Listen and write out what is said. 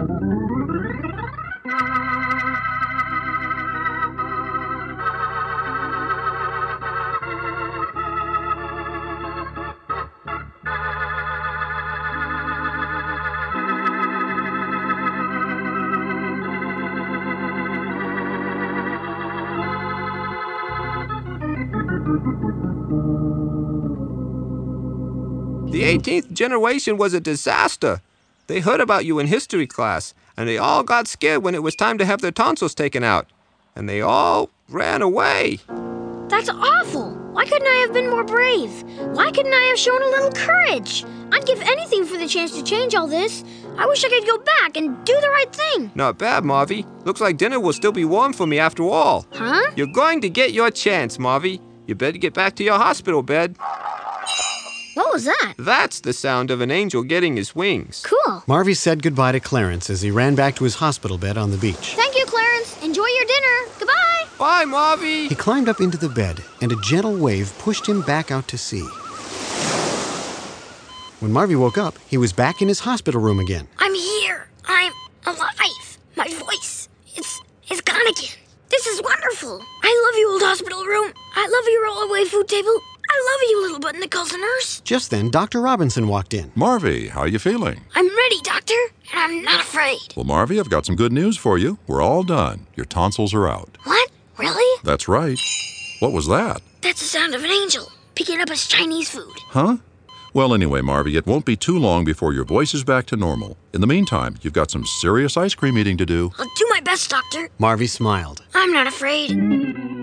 The 18th generation was a disaster. They heard about you in history class, and they all got scared when it was time to have their tonsils taken out. And they all ran away. That's awful. Why couldn't I have been more brave? Why couldn't I have shown a little courage? I'd give anything for the chance to change all this. I wish I could go back and do the right thing. Not bad, Marvy. Looks like dinner will still be warm for me after all. Huh? You're going to get your chance, Marvy. You better get back to your hospital bed. What was that? That's the sound of an angel getting his wings. Cool. Marvy said goodbye to Clarence as he ran back to his hospital bed on the beach. Thank you, Clarence. Enjoy your dinner. Goodbye. Bye, Marvy. He climbed up into the bed, and a gentle wave pushed him back out to sea. When Marvy woke up, he was back in his hospital room again. I'm here. I'm alive. My voice, it's gone again. This is wonderful. I love you, old hospital room. I love your roll-away food table. I love you, little button that calls a nurse. Just then, Dr. Robinson walked in. Marvy, how are you feeling? I'm ready, Doctor, and I'm not afraid. Well, Marvy, I've got some good news for you. We're all done. Your tonsils are out. What? Really? That's right. What was that? That's the sound of an angel picking up his Chinese food. Huh? Well, anyway, Marvy, it won't be too long before your voice is back to normal. In the meantime, you've got some serious ice cream eating to do. I'll do my best, Doctor. Marvy smiled. I'm not afraid.